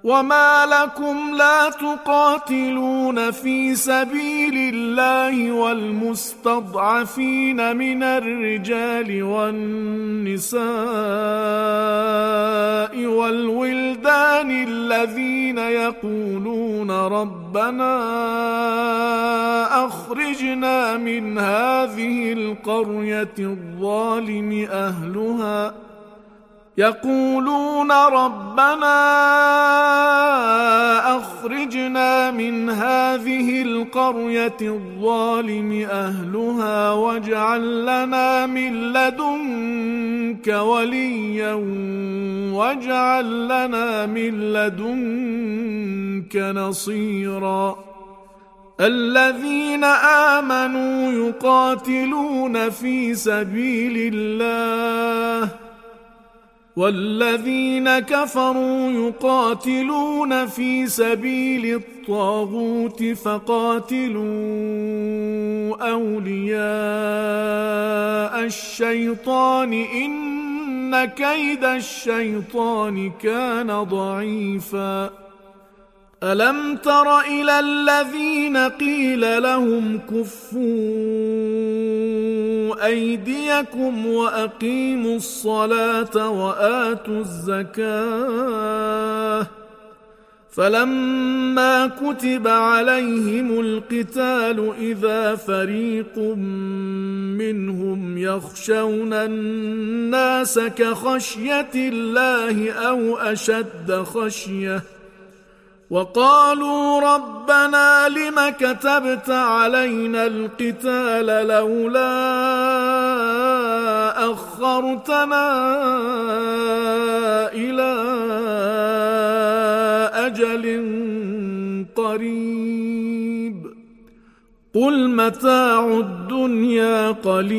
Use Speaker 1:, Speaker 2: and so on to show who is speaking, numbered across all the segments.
Speaker 1: وما لكم لا تقاتلون في سبيل الله والمستضعفين من الرجال والنساء والولدان الذين يقولون ربنا أخرجنا من هذه القرية الظالم أهلها واجعل لنا من لدنك وليا واجعل لنا من لدنك نصيرا الذين آمنوا يقاتلون في سبيل الله والذين كفروا يقاتلون في سبيل الطاغوت فقاتلوا أولياء الشيطان إن كيد الشيطان كان ضعيفا ألم تر إلى الذين قيل لهم كفوا أيديكم وأقيموا الصلاة وآتوا الزكاة فلما كتب عليهم القتال إذا فريق منهم يخشون الناس كخشية الله أو أشد خشية وقالوا ربنا لم كتبت علينا القتال لولا أخرتنا إلى أجل قريب قل متاع الدنيا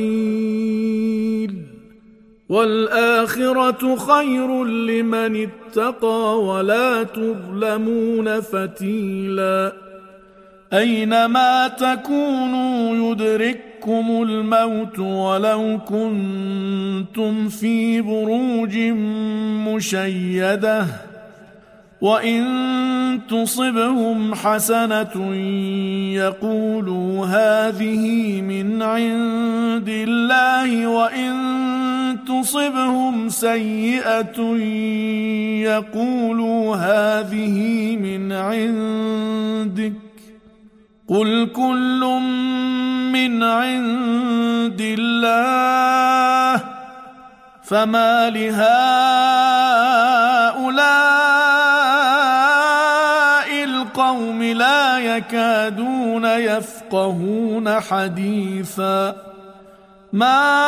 Speaker 1: قليل والآخرة خير لمن اتقى ولا تظلمون فتيلا أينما تكونوا يدرككم الموت ولو كنتم في بروج مشيدة وإن تصبهم حسنة يقولوا هذه من عند الله وإن تصبهم سيئة يقولوا هذه من عندك قل كل من عند الله فما لهؤلاء القوم لا يكادون يفقهون حديثا ما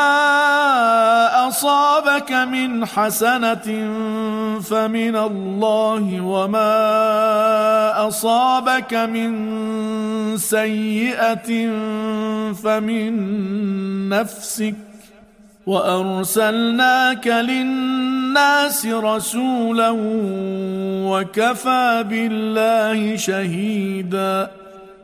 Speaker 1: أصابك من حسنة فمن الله وما أصابك من سيئة فمن نفسك وأرسلناك للناس رسولا وكفى بالله شهيدا